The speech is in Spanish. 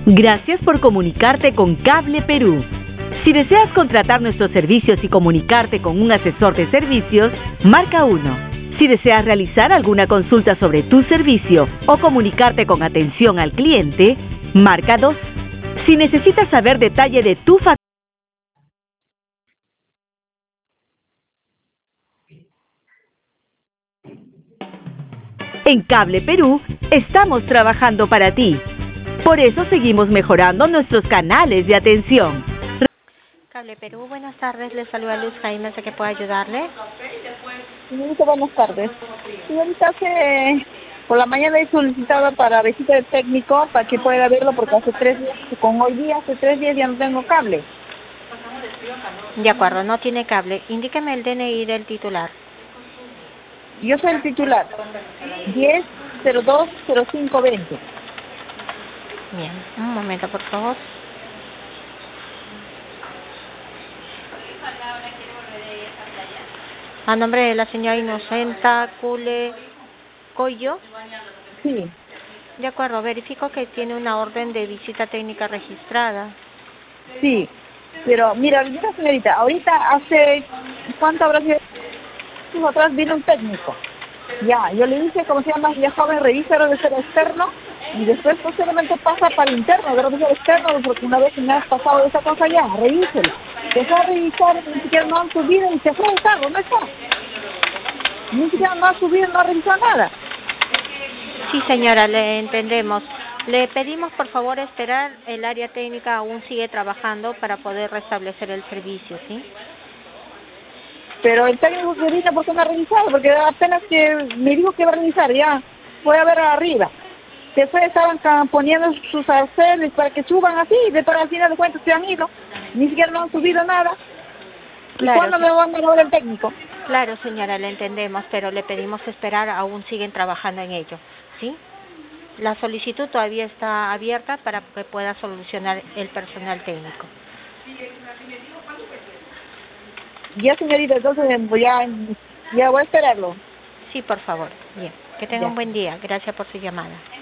Gracias por comunicarte con Cable Perú. Si deseas contratar nuestros servicios y comunicarte con un asesor de servicios, marca 1. Si deseas realizar alguna consulta sobre tu servicio o comunicarte con atención al cliente, marca 2. Si necesitas saber detalle de tu factura, en Cable Perú estamos trabajando para ti. Por eso seguimos mejorando nuestros canales de atención. Cable Perú, buenas tardes. Le saluda Luz Jaime, ¿sé que puedo ayudarle? Señorita, buenas tardes. Señorita, por la mañana he solicitado para visita de técnico para que pueda verlo porque hace 3 días, hace 3 días ya no tengo cable. De acuerdo, no tiene cable. Indíqueme el DNI del titular. Yo soy el titular. 10-02-05-20. Bien, un momento, por favor. A nombre de la señora Inocenta Cule Coyo. Sí. De acuerdo, verifico que tiene una orden de visita técnica registrada. Sí, pero mira, señorita, ahorita hace, ¿cuánto habrá sido? Atrás vino un técnico. Ya, yo le dije, ¿cómo se llama? Ya joven, revisa debe ser externo y después posiblemente pasa para el interno, debe ser externo porque una vez que me has pasado esa cosa ya, revíselo. Dejó de revisar, ni siquiera no han subido y se fue el carro, no está. Ni siquiera no ha subido, no ha revisado nada. Sí, señora, le entendemos. Le pedimos, por favor, esperar. El área técnica aún sigue trabajando para poder restablecer el servicio, ¿sí? Pero el técnico que vino, ¿por qué no ha revisado? Porque apenas que me dijo que iba a revisar, ya fue a ver arriba. Después estaban poniendo sus arceles para que suban así, pero al final de cuentas se han ido. Ni siquiera no han subido nada. Claro, ¿Y cuándo me van a ver el técnico? Claro, señora, le entendemos, pero le pedimos esperar. Aún siguen trabajando en ello, ¿sí? La solicitud todavía está abierta para que pueda solucionar el personal técnico. Ya, señorita, entonces ya voy a esperarlo. Sí, por favor. Bien. Que tenga un buen día. Gracias por su llamada.